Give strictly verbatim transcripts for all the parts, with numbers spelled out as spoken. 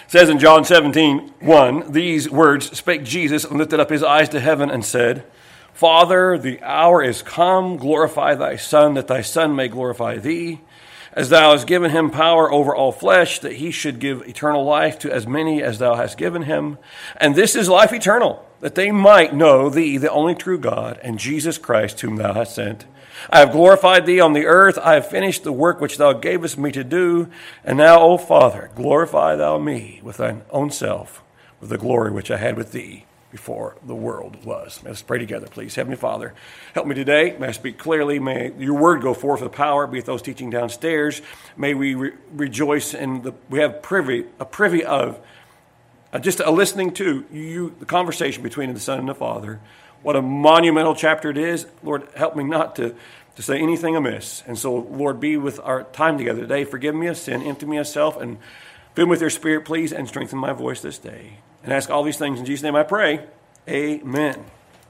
It says in John seventeen, one, these words spake Jesus and lifted up his eyes to heaven and said, Father, the hour is come, glorify thy Son, that thy Son may glorify thee, as thou hast given him power over all flesh, that he should give eternal life to as many as thou hast given him. And this is life eternal, that they might know thee, the only true God, and Jesus Christ, whom thou hast sent. I have glorified thee on the earth. I have finished the work which thou gavest me to do. And now, O Father, glorify thou me with thine own self, with the glory which I had with thee before the world was. Let's pray together, please. Heavenly Father, help me today. May I speak clearly. May your word go forth with power, be it those teaching downstairs. May we re- rejoice in the, we have privy, a privy of, uh, just a listening to you, the conversation between the Son and the Father. What a monumental chapter it is. Lord, help me not to, to say anything amiss. And so, Lord, be with our time together today. Forgive me of sin, empty me of self, and fill me with your Spirit, please, and strengthen my voice this day. And ask all these things in Jesus' name I pray. Amen.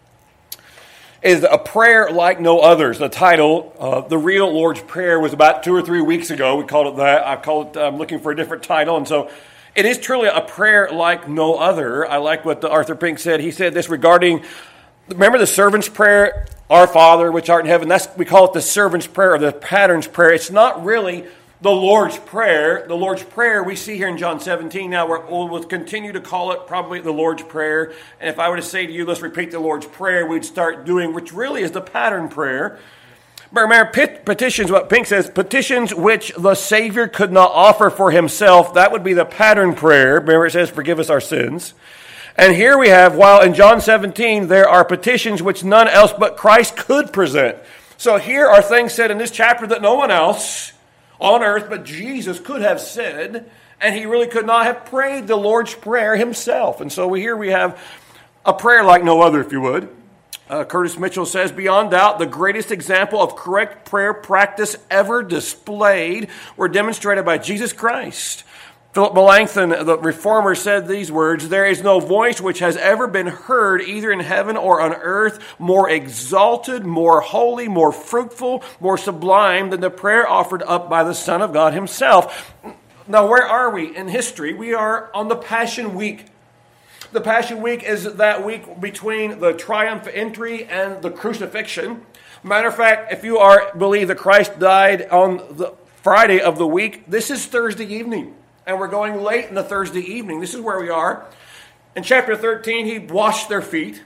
Is a prayer like no others. The title, uh, The Real Lord's Prayer, was about two or three weeks ago. We called it that. I called it, I'm looking for a different title. And so it is truly a prayer like no other. I like what Arthur Pink said. He said this regarding, remember the servant's prayer, Our Father, which art in heaven? That's, we call it the servant's prayer or the pattern's prayer. It's not really the Lord's Prayer. The Lord's Prayer we see here in John seventeen. Now we're, we'll continue to call it probably the Lord's Prayer. And if I were to say to you, let's repeat the Lord's Prayer, we'd start doing, which really is the pattern prayer. But remember, petitions, what Pink says, petitions which the Savior could not offer for himself, that would be the pattern prayer. Remember it says, forgive us our sins. And here we have, while in John seventeen, there are petitions which none else but Christ could present. So here are things said in this chapter that no one else on earth but Jesus could have said, and he really could not have prayed the Lord's Prayer himself. And so here we have a prayer like no other, if you would. Uh, Curtis Mitchell says, beyond doubt, the greatest example of correct prayer practice ever displayed were demonstrated by Jesus Christ. Philip Melanchthon, the reformer, said these words, there is no voice which has ever been heard either in heaven or on earth more exalted, more holy, more fruitful, more sublime than the prayer offered up by the Son of God himself. Now, where are we in history? We are on the Passion Week. The Passion Week is that week between the triumph entry and the crucifixion. Matter of fact, if you are believe that Christ died on the Friday of the week, this is Thursday evening. And we're going late in the Thursday evening. This is where we are. In chapter thirteen, he washed their feet.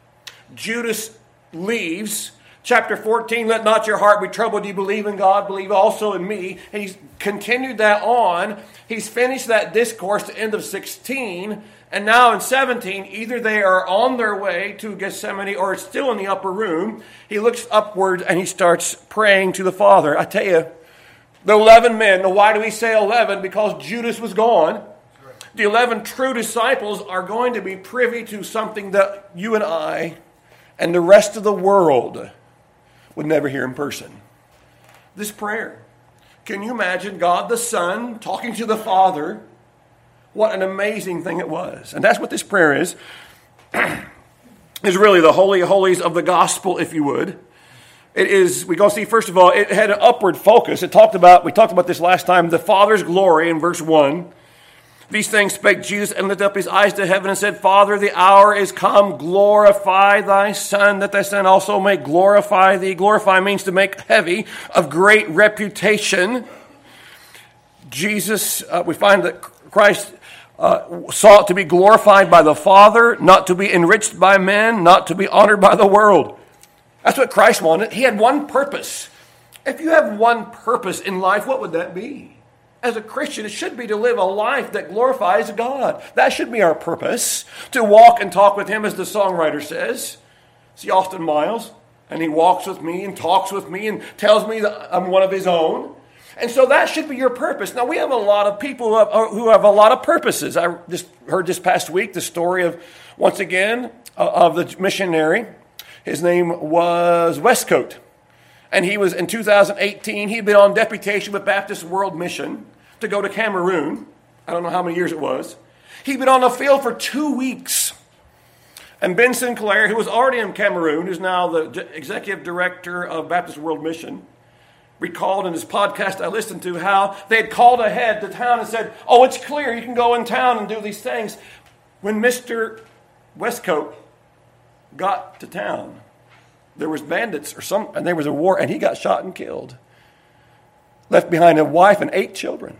Judas leaves. Chapter fourteen, let not your heart be troubled. You believe in God, believe also in me. And he's continued that on. He's finished that discourse at the end of sixteen. And now in seventeen, either they are on their way to Gethsemane or it's still in the upper room. He looks upward and he starts praying to the Father. I tell you, the eleven men. Now, why do we say eleven? Because Judas was gone. The eleven true disciples are going to be privy to something that you and I and the rest of the world would never hear in person. This prayer. Can you imagine God the Son talking to the Father? What an amazing thing it was. And that's what this prayer is. It's really the holy of holies of the gospel, if you would. It is, we're going to see, first of all, it had an upward focus. It talked about, we talked about this last time, the Father's glory in verse one. These things spake Jesus and lifted up his eyes to heaven and said, Father, the hour is come, glorify thy Son, that thy Son also may glorify thee. Glorify means to make heavy, of great reputation. Jesus, uh, we find that Christ uh, sought to be glorified by the Father, not to be enriched by men, not to be honored by the world. That's what Christ wanted. He had one purpose. If you have one purpose in life, what would that be? As a Christian, it should be to live a life that glorifies God. That should be our purpose. To walk and talk with him, as the songwriter says. See Austin Miles? And he walks with me and talks with me and tells me that I'm one of his own. And so that should be your purpose. Now, we have a lot of people who have, who have a lot of purposes. I just heard this past week the story of, once again, of the missionary. His name was Westcote. And he was, in two thousand eighteen, he'd been on deputation with Baptist World Mission to go to Cameroon. I don't know how many years it was. He'd been on the field for two weeks. And Ben Sinclair, who was already in Cameroon, who's now the executive director of Baptist World Mission, recalled in his podcast I listened to how they had called ahead to town and said, oh, it's clear, you can go in town and do these things. When Mister Westcoat got to town, there was bandits or some, and there was a war, and he got shot and killed. Left behind a wife and eight children.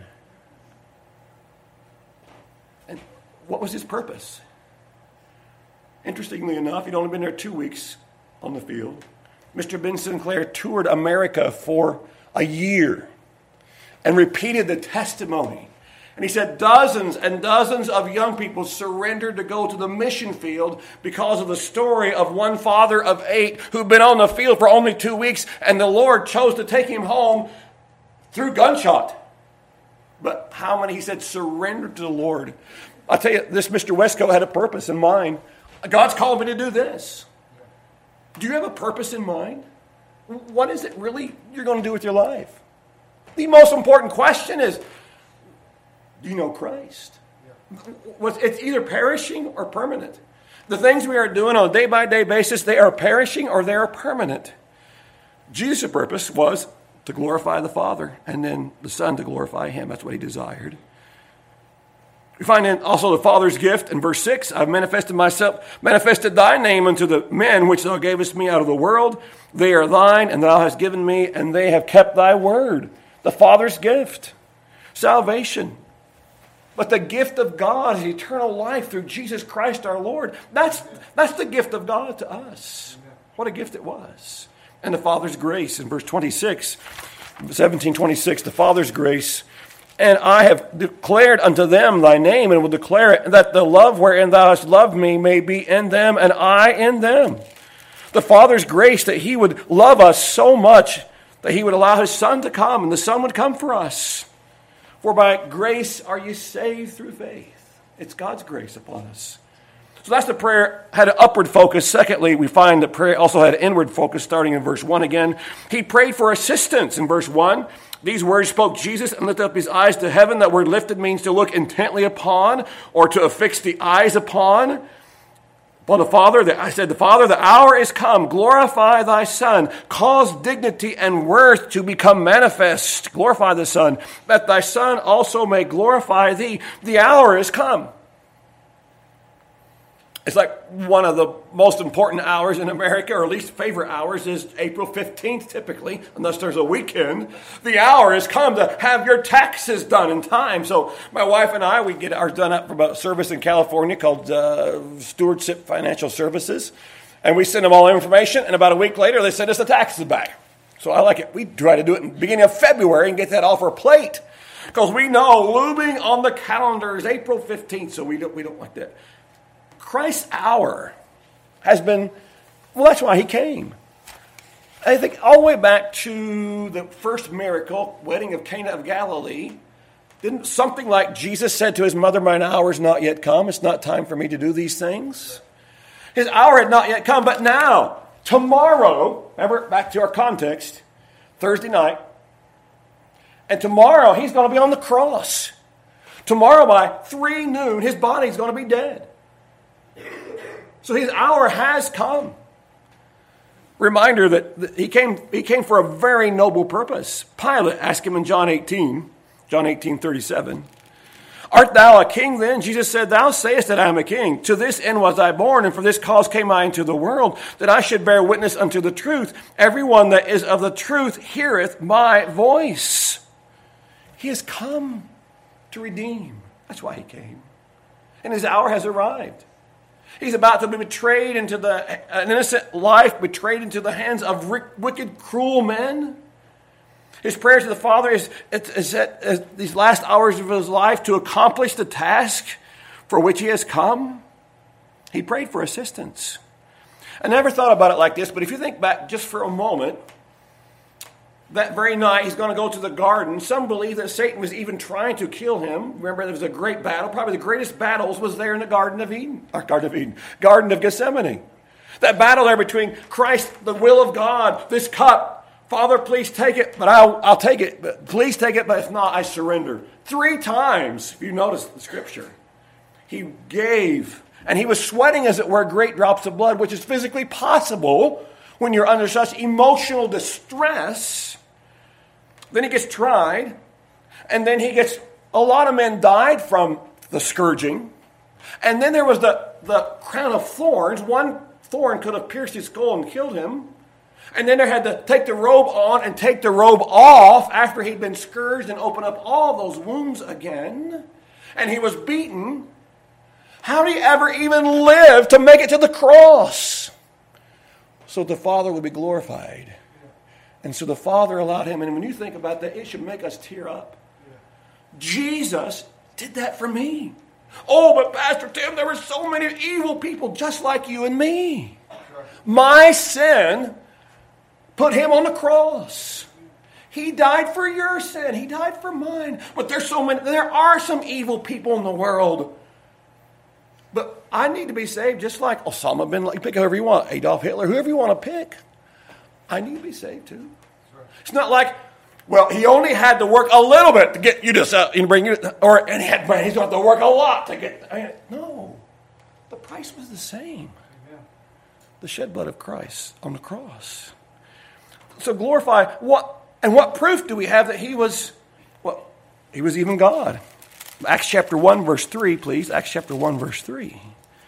And what was his purpose? Interestingly enough, he'd only been there two weeks on the field. Mister Ben Sinclair toured America for a year and repeated the testimony. And he said dozens and dozens of young people surrendered to go to the mission field because of the story of one father of eight who'd been on the field for only two weeks, and the Lord chose to take him home through gunshot. But how many, he said, surrendered to the Lord? I'll tell you, this Mister Westcoat had a purpose in mind. God's called me to do this. Do you have a purpose in mind? What is it really you're going to do with your life? The most important question is, do you know Christ? Yeah. It's either perishing or permanent. The things we are doing on a day-by-day basis, they are perishing or they are permanent. Jesus' purpose was to glorify the Father, and then the Son to glorify him. That's what he desired. We find in also the Father's gift in verse six, I've manifested myself, manifested thy name unto the men which thou gavest me out of the world. They are thine, and thou hast given me, and they have kept thy word. The Father's gift, salvation. But the gift of God is eternal life through Jesus Christ our Lord. That's, that's the gift of God to us. What a gift it was. And the Father's grace in verse twenty-six, seventeen twenty-six, the Father's grace. And I have declared unto them thy name, and will declare it, that the love wherein thou hast loved me may be in them, and I in them. The Father's grace that he would love us so much that he would allow his Son to come, and the Son would come for us. For by grace are you saved through faith. It's God's grace upon us. So that's the prayer, had an upward focus. Secondly, we find that prayer also had an inward focus, starting in verse one again. He prayed for assistance in verse one. These words spoke Jesus and lifted up his eyes to heaven. That word lifted means to look intently upon or to affix the eyes upon. Upon the Father, the, I said, the Father, the hour is come. Glorify thy Son. Cause dignity and worth to become manifest. Glorify the Son, that thy Son also may glorify thee. The hour is come. It's like one of the most important hours in America, or at least favorite hours, is April fifteenth typically, unless there's a weekend. The hour has come to have your taxes done in time. So my wife and I, we get ours done up from a service in California called uh, Stewardship Financial Services. And we send them all the information, and about a week later, they send us the taxes back. So I like it. We try to do it in the beginning of February and get that off our plate. Because we know looming on the calendar is April fifteenth, so we don't, we don't like that. Christ's hour has been, well, that's why he came. I think all the way back to the first miracle, wedding of Cana of Galilee, didn't something like Jesus said to his mother, mine hour is not yet come. It's not time for me to do these things. His hour had not yet come, but now, tomorrow, remember, back to our context, Thursday night, and tomorrow he's going to be on the cross. Tomorrow by three noon, his body's going to be dead. So his hour has come. Reminder that he came, he came for a very noble purpose. Pilate asked him in John eighteen, John eighteen thirty-seven, art thou a king then? Jesus said, thou sayest that I am a king. To this end was I born, and for this cause came I into the world, that I should bear witness unto the truth. Everyone that is of the truth heareth my voice. He has come to redeem. That's why he came. And his hour has arrived. He's about to be betrayed into the, an innocent life, betrayed into the hands of wicked, cruel men. His prayer to the Father is, is at these last hours of his life to accomplish the task for which he has come. He prayed for assistance. I never thought about it like this, but if you think back just for a moment, that very night he's going to go to the garden. Some believe that Satan was even trying to kill him. Remember, there was a great battle. Probably the greatest battles was there in the Garden of Eden. Or Garden of Eden. Garden of Gethsemane. That battle there between Christ, the will of God, this cup. Father, please take it, but I'll, I'll take it. But please take it, but if not, I surrender. Three times, if you notice the scripture, he gave. And he was sweating, as it were, great drops of blood, which is physically possible when you're under such emotional distress. Then he gets tried. And then he gets, a lot of men died from the scourging. And then there was the, the crown of thorns. One thorn could have pierced his skull and killed him. And then they had to take the robe on and take the robe off after he'd been scourged and open up all those wounds again. And he was beaten. How did he ever even live to make it to the cross? So the Father would be glorified. And so the Father allowed him. And when you think about that, it should make us tear up. Jesus did that for me. Oh, but Pastor Tim, there were so many evil people just like you and me. My sin put him on the cross. He died for your sin. He died for mine. But there's so many, there are some evil people in the world. But I need to be saved just like Osama bin Laden. Pick whoever you want. Adolf Hitler, whoever you want to pick. I need to be saved too. It's not like, well, he only had to work a little bit to get you to and bring you, or and he had, he's going to have to work a lot to get. I mean, no, the price was the same. Amen. The shed blood of Christ on the cross. So glorify what and what proof do we have that he was? Well, he was even God. Acts chapter one verse three, please. Acts chapter one verse three.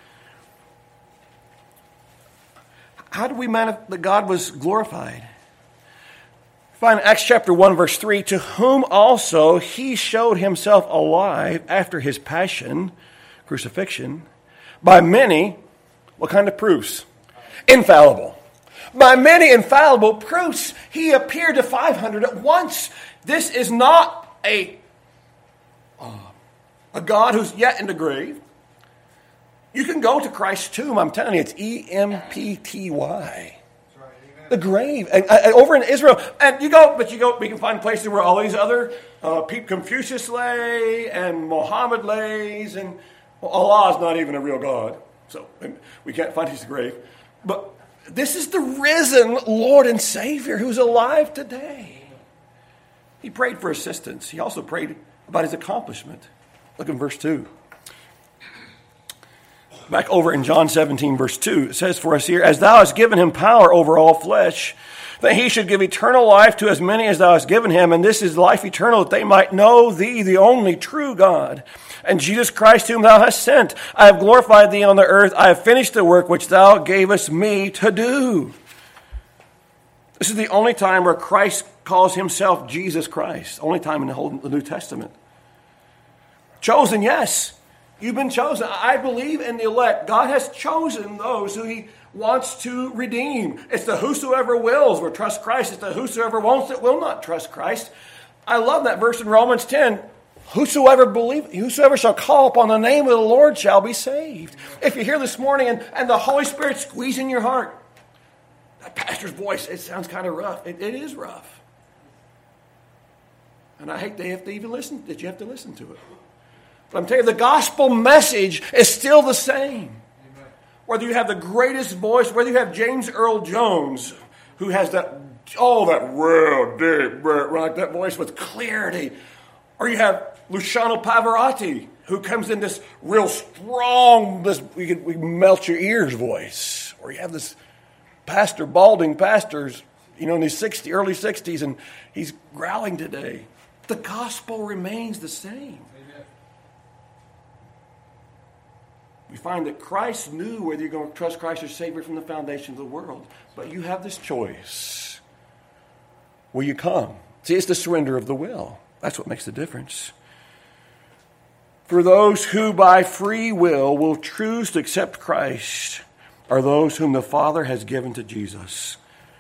How do we manifest that God was glorified? Find Acts chapter one, verse three, to whom also he showed himself alive after his passion, crucifixion, by many, what kind of proofs? Infallible. By many infallible proofs, he appeared to five hundred at once. This is not a, uh, a God who's yet in the grave. You can go to Christ's tomb. I'm telling you, it's E M P T Y. The grave, and, and over in Israel, and you go, but you go. We can find places where all these other uh, people, Confucius lay, and Muhammad lays, and well, Allah is not even a real God, so we can't find his grave. But this is the risen Lord and Savior who's alive today. He prayed for assistance. He also prayed about his accomplishment. Look in verse two. Back over in John seventeen, verse two, it says for us here, as thou hast given him power over all flesh, that he should give eternal life to as many as thou hast given him, and this is life eternal, that they might know thee, the only true God, and Jesus Christ whom thou hast sent. I have glorified thee on the earth. I have finished the work which thou gavest me to do. This is the only time where Christ calls himself Jesus Christ. Only time in the whole the New Testament. Chosen, yes. You've been chosen. I believe in the elect. God has chosen those who he wants to redeem. It's the whosoever wills will trust Christ. It's the whosoever won't that will not trust Christ. I love that verse in Romans ten. Whosoever believe, whosoever shall call upon the name of the Lord shall be saved. If you're here this morning and, and the Holy Spirit squeezing your heart, that pastor's voice, it sounds kind of rough. It, it is rough. And I hate they have to even listen, that you have to listen to it. But I'm telling you, the gospel message is still the same. Amen. Whether you have the greatest voice, whether you have James Earl Jones, who has that, oh, that real deep, like that voice with clarity, or you have Luciano Pavarotti, who comes in this real strong, this we can we melt your ears voice, or you have this pastor, balding pastors, you know, in his sixty, early sixties, and he's growling today. The gospel remains the same. We find that Christ knew whether you're going to trust Christ as Savior from the foundation of the world. But you have this choice. Will you come? See, it's the surrender of the will. That's what makes the difference. For those who by free will will choose to accept Christ are those whom the Father has given to Jesus.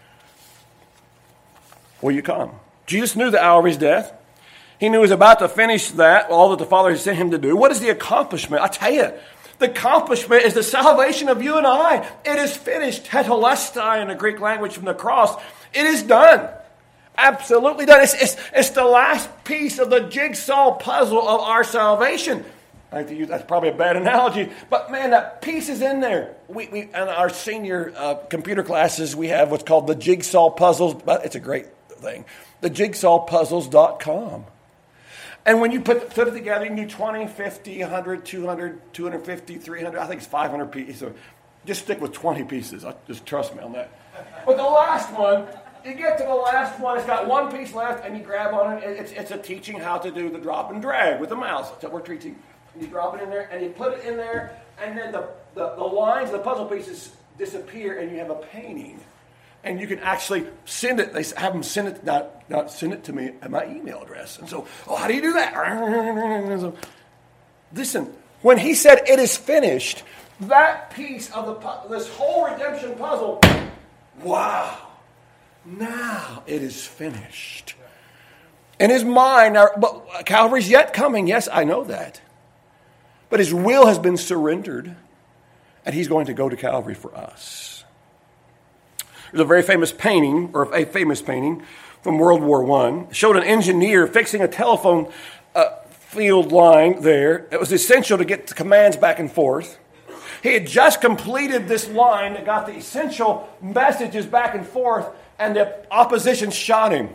Will you come? Jesus knew the hour of his death. He knew he was about to finish that, all that the Father had sent him to do. What is the accomplishment? I tell you, the accomplishment is the salvation of you and I. It is finished. Tetelestai in the Greek language from the cross. It is done. Absolutely done. It's, it's, it's the last piece of the jigsaw puzzle of our salvation. I think that's probably a bad analogy, but man, that piece is in there. We, we in our senior uh, computer classes, we have what's called the jigsaw puzzles. But it's a great thing. The jigsaw puzzles dot com. And when you put, put it together, you can do twenty, fifty, one hundred, two hundred, two hundred fifty, three hundred. I think it's five hundred pieces. So just stick with twenty pieces. Just trust me on that. But the last one, you get to the last one, it's got one piece left, and you grab on it. It's, it's a teaching how to do the drop and drag with the mouse. That's what we're teaching. You drop it in there, and you put it in there, and then the, the, the lines, the puzzle pieces disappear, and you have a painting. And you can actually send it. They have them send it, not, not send it to me at my email address. And so, oh, how do you do that? Listen, when he said it is finished, that piece of the this whole redemption puzzle, wow, now it is finished. In his mind, our, but Calvary's yet coming. Yes, I know that. But his will has been surrendered, and he's going to go to Calvary for us. There's a very famous painting, or a famous painting from World War One. It showed an engineer fixing a telephone uh, field line there. It was essential to get the commands back and forth. He had just completed this line that got the essential messages back and forth, and the opposition shot him.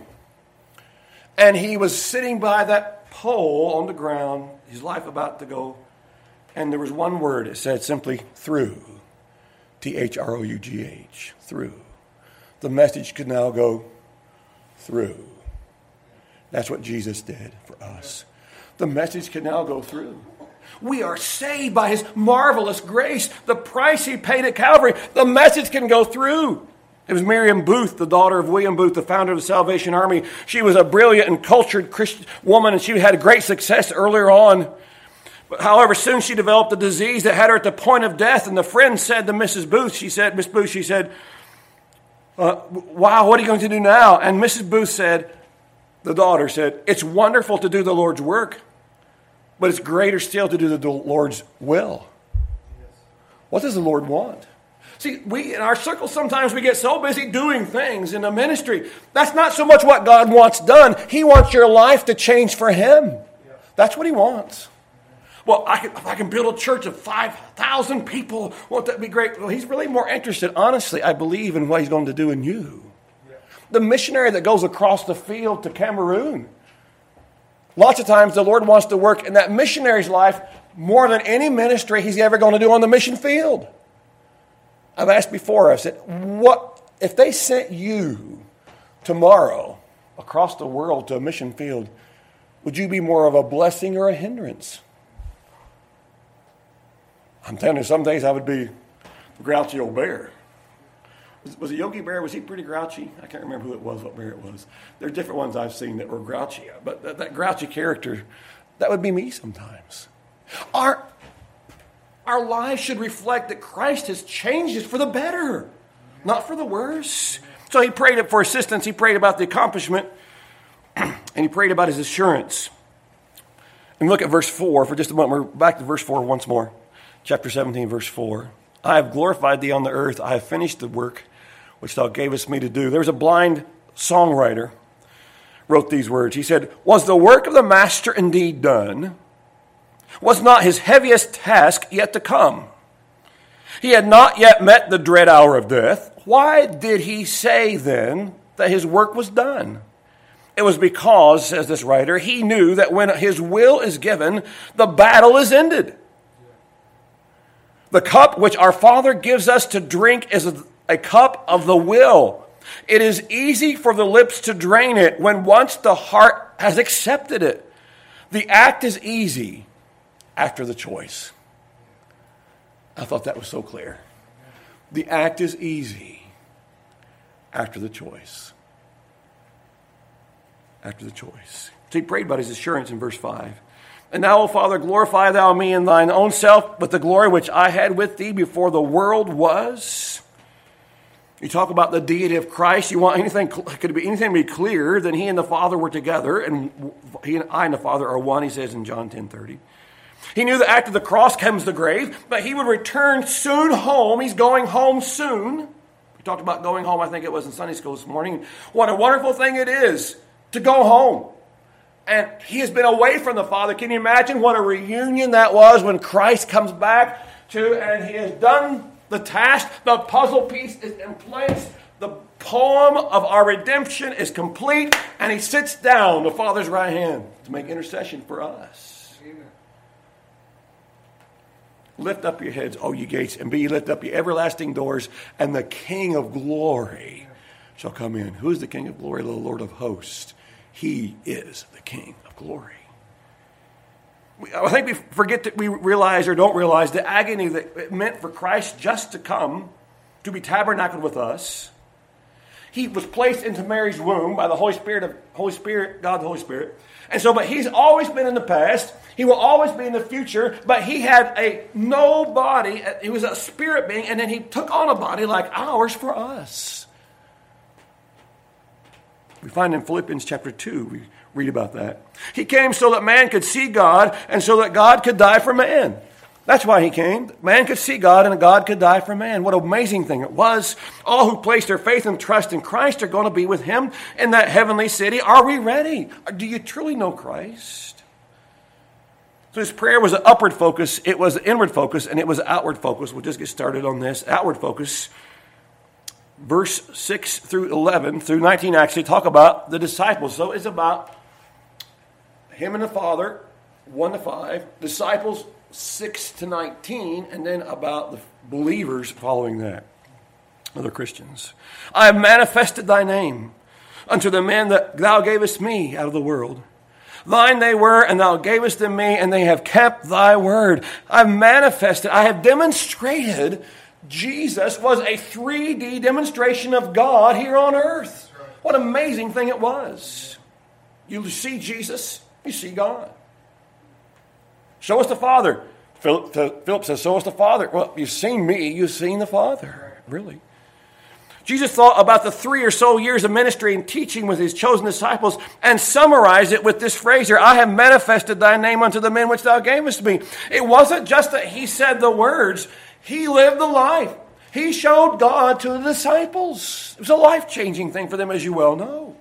And he was sitting by that pole on the ground, his life about to go, and there was one word. It said simply, through. T H R O U G H, through. The message could now go through. That's what Jesus did for us. The message can now go through. We are saved by his marvelous grace. The price he paid at Calvary, the message can go through. It was Miriam Booth, the daughter of William Booth, the founder of the Salvation Army. She was a brilliant and cultured Christian woman, and she had great success earlier on. But however, soon she developed a disease that had her at the point of death. And the friend said to Missus Booth, she said, Miss Booth, she said, uh, wow, what are you going to do now? And Missus Booth said, the daughter said, it's wonderful to do the Lord's work, but it's greater still to do the Lord's will. What does the Lord want? See, we in our circle sometimes we get so busy doing things in the ministry. That's not so much what God wants done. He wants your life to change for him. That's what he wants. Well, I can, if I can build a church of five thousand people, won't that be great? Well, he's really more interested, honestly, I believe, in what he's going to do in you. Yeah. The missionary that goes across the field to Cameroon, lots of times the Lord wants to work in that missionary's life more than any ministry he's ever going to do on the mission field. I've asked before, I said, what if they sent you tomorrow across the world to a mission field, would you be more of a blessing or a hindrance? I'm telling you, some days I would be a grouchy old bear. Was, was it Yogi Bear? Was he pretty grouchy? I can't remember who it was, what bear it was. There are different ones I've seen that were grouchy. But that, that grouchy character, that would be me sometimes. Our, our lives should reflect that Christ has changed us for the better, not for the worse. So he prayed for assistance. He prayed about the accomplishment, and he prayed about his assurance. And look at verse four for just a moment. We're back to verse four once more. Chapter seventeen, verse four. I have glorified thee on the earth. I have finished the work which thou gavest me to do. There was a blind songwriter wrote these words. He said, was the work of the master indeed done? Was not his heaviest task yet to come? He had not yet met the dread hour of death. Why did he say then that his work was done? It was because, says this writer, he knew that when his will is given, the battle is ended. The cup which our Father gives us to drink is a, a cup of the will. It is easy for the lips to drain it when once the heart has accepted it. The act is easy after the choice. I thought that was so clear. The act is easy after the choice. After the choice. So he prayed about his assurance in verse five. And now, O Father, glorify thou me in thine own self, with the glory which I had with thee before the world was. You talk about the deity of Christ. You want anything, could it be anything to be clearer than he and the Father were together, and he and I and the Father are one, he says in John ten thirty. He knew that after the cross comes the grave, but he would return soon home. He's going home soon. We talked about going home, I think it was in Sunday school this morning. What a wonderful thing it is to go home. And he has been away from the Father. Can you imagine what a reunion that was when Christ comes back to, and he has done the task, the puzzle piece is in place, the poem of our redemption is complete, and he sits down, the Father's right hand, to make intercession for us. Amen. Lift up your heads, O ye gates, and be ye lift up your everlasting doors, and the King of glory shall come in. Who is the King of glory? The Lord of hosts. He is the King of glory. I think we forget that we realize or don't realize the agony that it meant for Christ just to come, to be tabernacled with us. He was placed into Mary's womb by the Holy Spirit of Holy Spirit, God the Holy Spirit. And so, but he's always been in the past. He will always be in the future. But he had a no body. He was a spirit being, and then he took on a body like ours for us. We find in Philippians chapter two, we read about that. He came so that man could see God, and so that God could die for man. That's why he came. Man could see God and God could die for man. What an amazing thing it was. All who place their faith and trust in Christ are going to be with him in that heavenly city. Are we ready? Do you truly know Christ? So his prayer was an upward focus. It was an inward focus, and it was an outward focus. We'll just get started on this. Outward focus. Verse six through eleven, through nineteen actually, talk about the disciples. So it's about him and the Father, one to five. Disciples, six to nineteen, and then about the believers following that, other Christians. I have manifested thy name unto the men that thou gavest me out of the world. Thine they were, and thou gavest them me, and they have kept thy word. I have manifested, I have demonstrated Jesus was a three D demonstration of God here on earth. What an amazing thing it was. You see Jesus, you see God. Show us the Father. Philip, Philip says, show us the Father. Well, you've seen me, you've seen the Father. Really. Jesus thought about the three or so years of ministry and teaching with his chosen disciples and summarized it with this phrase here, I have manifested thy name unto the men which thou gavest me. It wasn't just that he said the words, he lived the life. He showed God to the disciples. It was a life-changing thing for them, as you well know.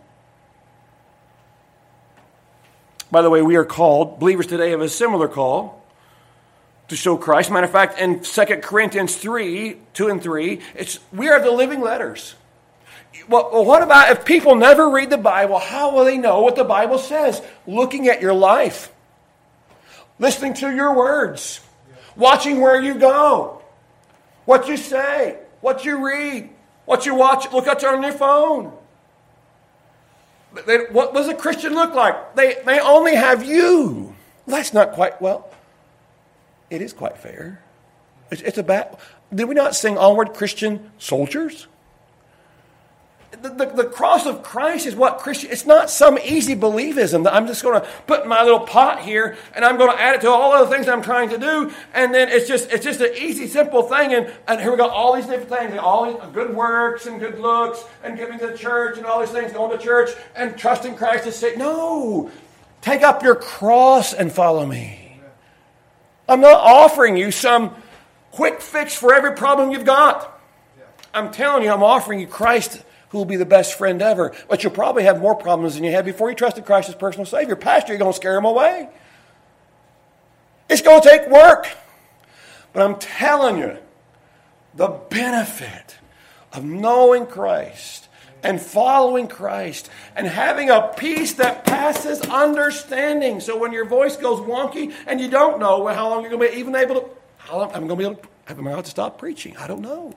By the way, we are called, believers today have a similar call to show Christ. Matter of fact, in Second Corinthians three, two and three, it's we are the living letters. Well, well, what about if people never read the Bible? How will they know what the Bible says? Looking at your life, listening to your words, watching where you go, what you say, what you read, what you watch, look at on your phone. They, what does a Christian look like? They, they only have you. Well, that's not quite, well, it is quite fair. It's, it's a bad, did we not sing Onward Christian Soldiers? The, the, the cross of Christ is what Christian, it's not some easy believism that I'm just going to put my little pot here and I'm going to add it to all other things I'm trying to do. And then it's just it's just an easy, simple thing. And, and here we got all these different things, and all these good works and good looks and giving to the church and all these things, going to church and trusting Christ to say, no, take up your cross and follow me. I'm not offering you some quick fix for every problem you've got. I'm telling you, I'm offering you Christ, who will be the best friend ever. But you'll probably have more problems than you had before you trusted Christ as personal Savior. Pastor, you're going to scare him away. It's going to take work. But I'm telling you, the benefit of knowing Christ and following Christ and having a peace that passes understanding. So when your voice goes wonky and you don't know how long you're going to be even able to, how long I'm going to be able to, am I allowed to stop preaching? I don't know.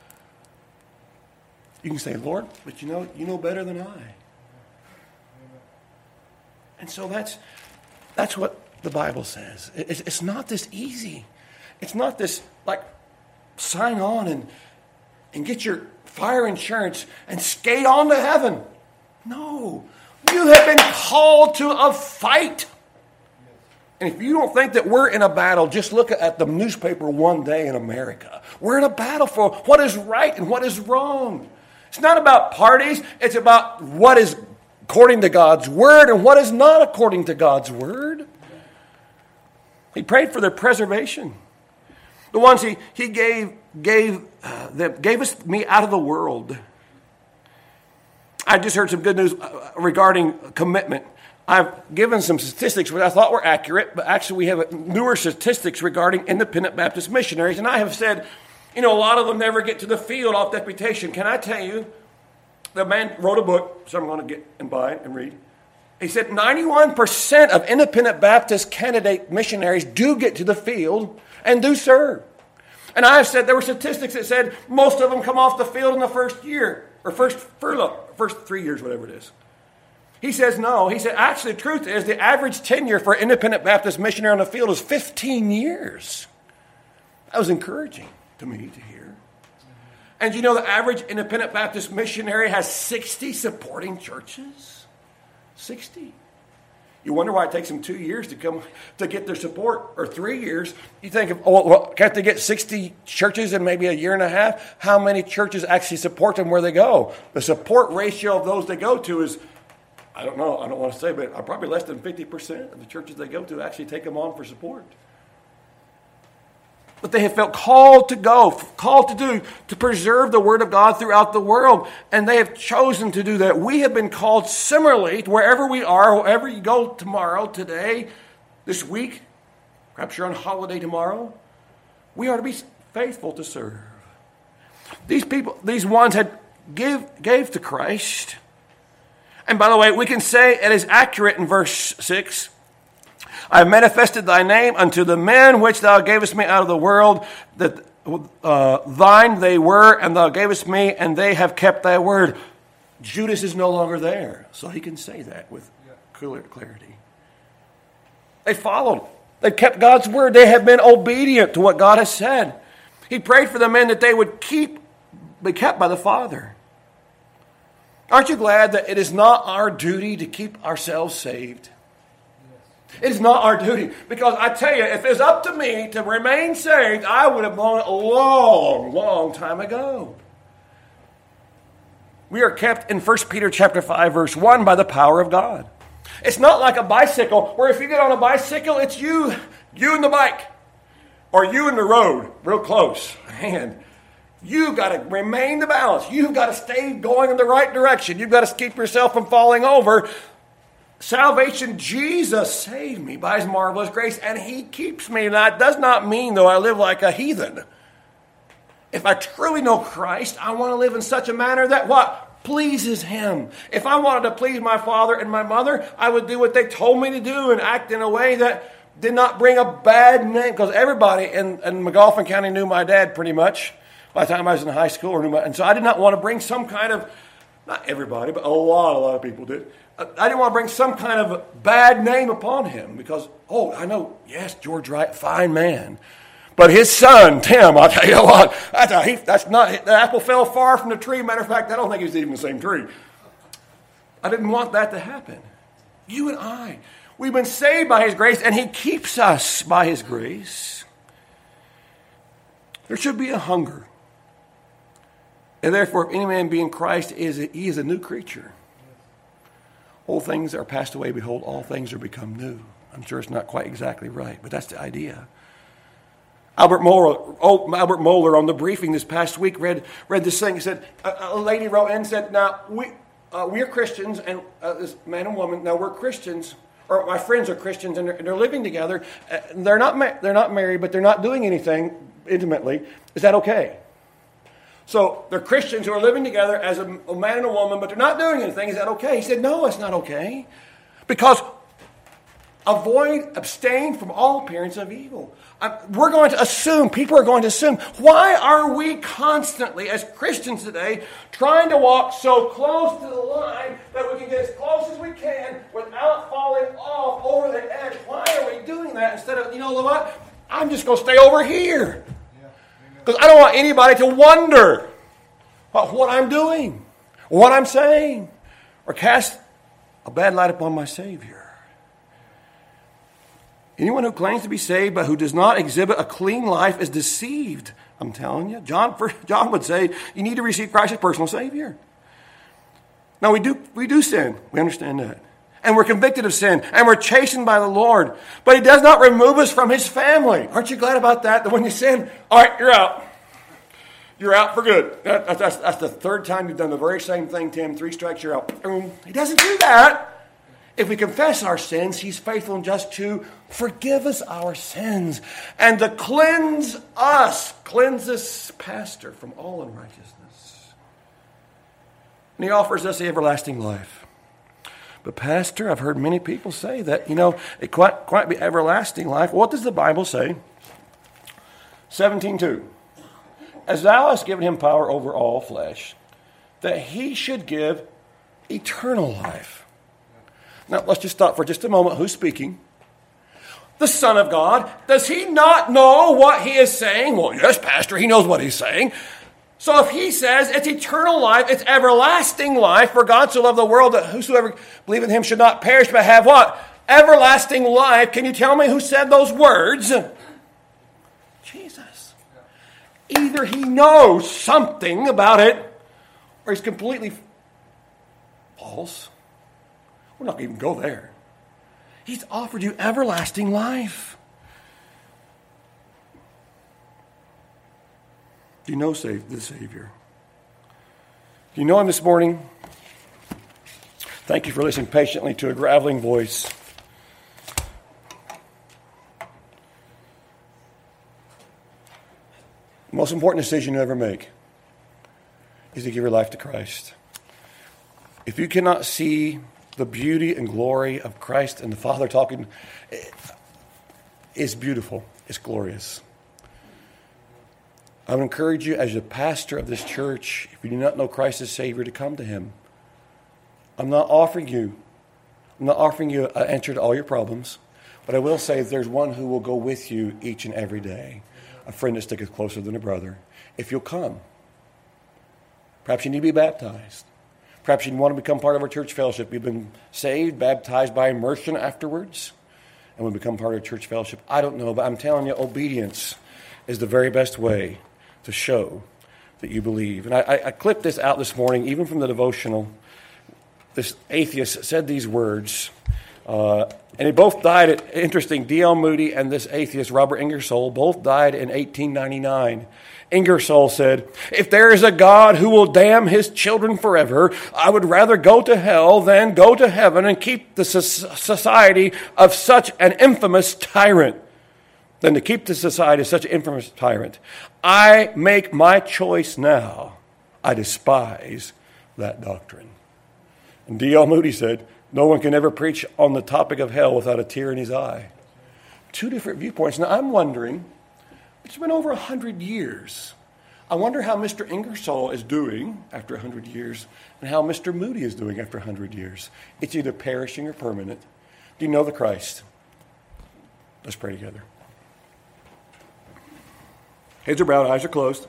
You can say, Lord, but you know, you know better than I. And so that's that's what the Bible says. It's, it's not this easy. It's not this like sign on and and get your fire insurance and skate on to heaven. No, you have been called to a fight. And if you don't think that we're in a battle, just look at the newspaper one day in America. We're in a battle for what is right and what is wrong. It's not about parties. It's about what is according to God's word and what is not according to God's word. He prayed for their preservation. The ones he, he gave gave uh, that gave us me out of the world. I just heard some good news regarding commitment. I've given some statistics which I thought were accurate, but actually we have newer statistics regarding independent Baptist missionaries. And I have said, you know, a lot of them never get to the field off deputation. Can I tell you, the man wrote a book, so I'm going to get and buy it and read. He said ninety-one percent of independent Baptist candidate missionaries do get to the field and do serve. And I have said there were statistics that said most of them come off the field in the first year. or first, first three years, whatever it is. He says no. He said, actually, the truth is the average tenure for an independent Baptist missionary on the field is fifteen years. That was encouraging to me to hear. And you know the average independent Baptist missionary has sixty supporting churches? sixty. You wonder why it takes them two years to come to get their support, or three years. You think, of, oh, well, can't they get sixty churches in maybe a year and a half? How many churches actually support them where they go? The support ratio of those they go to is, I don't know, I don't want to say, but probably less than fifty percent of the churches they go to actually take them on for support. But they have felt called to go, called to do, to preserve the Word of God throughout the world. And they have chosen to do that. We have been called similarly to wherever we are, wherever you go tomorrow, today, this week, perhaps you're on holiday tomorrow. We are to be faithful to serve. These people, these ones had give, gave to Christ. And by the way, we can say it is accurate in verse six. I have manifested thy name unto the men which thou gavest me out of the world, that uh, thine they were, and thou gavest me, and they have kept thy word. Judas is no longer there, so he can say that with clear clarity. They followed. They kept God's word. They have been obedient to what God has said. He prayed for the men that they would keep, be kept by the Father. Aren't you glad that it is not our duty to keep ourselves saved? It is not our duty. Because I tell you, if it's up to me to remain saved, I would have gone a long, long time ago. We are kept in First Peter chapter five, verse one, by the power of God. It's not like a bicycle, where if you get on a bicycle, it's you, you and the bike. Or you and the road, real close. Man, you've got to remain the balance. You've got to stay going in the right direction. You've got to keep yourself from falling over. Salvation, Jesus saved me by his marvelous grace, and he keeps me. And that does not mean, though, I live like a heathen. If I truly know Christ, I want to live in such a manner that what? Pleases him. If I wanted to please my father and my mother, I would do what they told me to do and act in a way that did not bring a bad name. Because everybody in, in McAuliffe County knew my dad pretty much by the time I was in high school. Or knew my, and so I did not want to bring some kind of, not everybody, but a lot, a lot of people did. I didn't want to bring some kind of bad name upon him because, oh, I know, yes, George Wright, fine man. But his son, Tim, I'll tell you what, that's, a, he, that's not, the apple fell far from the tree. Matter of fact, I don't think he's even the same tree. I didn't want that to happen. You and I, we've been saved by his grace, and he keeps us by his grace. There should be a hunger. And therefore, if any man be in Christ, is a, he is a new creature. Old things are passed away. Behold, all things are become new. I'm sure it's not quite exactly right, but that's the idea. Albert Mohler, oh, Albert Mohler on the briefing this past week read read this thing. He said, a, a lady wrote in and said, now, we, uh, we're Christians, and uh, this man and woman, now we're Christians, or my friends are Christians, and they're, and they're living together. Uh, they're not ma- they're not married, but they're not doing anything intimately. Is that okay? So they're Christians who are living together as a, a man and a woman, but they're not doing anything. Is that okay? He said, no, it's not okay. Because avoid, abstain from all appearance of evil. Uh, we're going to assume, people are going to assume, why are we constantly, as Christians today, trying to walk so close to the line that we can get as close as we can without falling off over the edge? Why are we doing that instead of, you know what, I'm just going to stay over here. Because I don't want anybody to wonder what, what I'm doing, what I'm saying, or cast a bad light upon my Savior. Anyone who claims to be saved but who does not exhibit a clean life is deceived. I'm telling you. John, John would say you need to receive Christ as personal Savior. Now we do we do sin. We understand that. And we're convicted of sin. And we're chastened by the Lord. But he does not remove us from his family. Aren't you glad about that? That when you sin, all right, you're out. You're out for good. That, that's, that's the third time you've done the very same thing, Tim. Three strikes, you're out. He doesn't do that. If we confess our sins, he's faithful and just to forgive us our sins and to cleanse us, cleanse this pastor from all unrighteousness. And he offers us the everlasting life. But pastor, I've heard many people say that, you know, it quite, quite be everlasting life. What does the Bible say? seventeen two. As thou hast given him power over all flesh, that he should give eternal life. Now, let's just stop for just a moment. Who's speaking? The Son of God. Does he not know what he is saying? Well, yes, Pastor, he knows what he's saying. So if he says it's eternal life, it's everlasting life, for God so loved the world that whosoever believe in him should not perish but have what? Everlasting life. Can you tell me who said those words? Jesus. Either he knows something about it, or he's completely false. We're not going to even go there. He's offered you everlasting life. Do you know the Savior? Do you know him this morning? Thank you for listening patiently to a graveling voice. The most important decision you ever make is to give your life to Christ. If you cannot see the beauty and glory of Christ and the Father talking, it's beautiful. It's glorious. I would encourage you as a pastor of this church, if you do not know Christ as Savior, to come to him. I'm not offering you, I'm not offering you an answer to all your problems, but I will say there's one who will go with you each and every day. A friend that sticketh closer than a brother. If you'll come. Perhaps you need to be baptized. Perhaps you want to become part of our church fellowship. You've been saved, baptized by immersion afterwards, and will become part of church fellowship. I don't know, but I'm telling you, obedience is the very best way to show that you believe. And I, I, I clipped this out this morning, even from the devotional. This atheist said these words, uh, and they both died at, interesting, D L Moody and this atheist, Robert Ingersoll, both died in eighteen ninety-nine. Ingersoll said, if there is a God who will damn his children forever, I would rather go to hell than go to heaven and keep the society of such an infamous tyrant. Than to keep the society of such an infamous tyrant. I make my choice now. I despise that doctrine. And D L Moody said, no one can ever preach on the topic of hell without a tear in his eye. Two different viewpoints. Now I'm wondering, it's been over a hundred years. I wonder how Mister Ingersoll is doing after a hundred years and how Mister Moody is doing after a hundred years. It's either perishing or permanent. Do you know the Christ? Let's pray together. Heads are bowed, eyes are closed.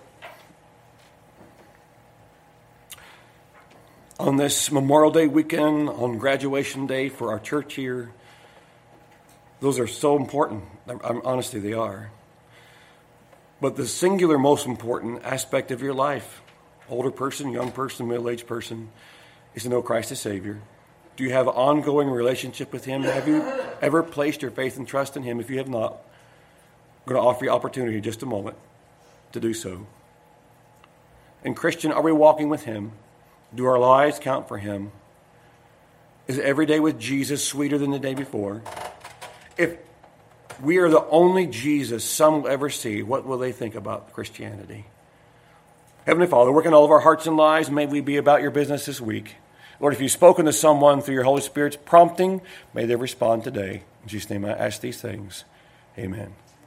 On this Memorial Day weekend, on graduation day for our church here, those are so important. I'm, honestly, they are. But the singular most important aspect of your life, older person, young person, middle-aged person, is to know Christ as Savior. Do you have an ongoing relationship with him? Have you ever placed your faith and trust in him? If you have not, I'm going to offer you opportunity in just a moment to do so. And Christian, are we walking with him? Do our lives count for him? Is every day with Jesus sweeter than the day before? If we are the only Jesus some will ever see, what will they think about Christianity? Heavenly Father, work in all of our hearts and lives. May we be about your business this week. Lord, if you've spoken to someone through your Holy Spirit's prompting, may they respond today. In Jesus' name I ask these things. Amen.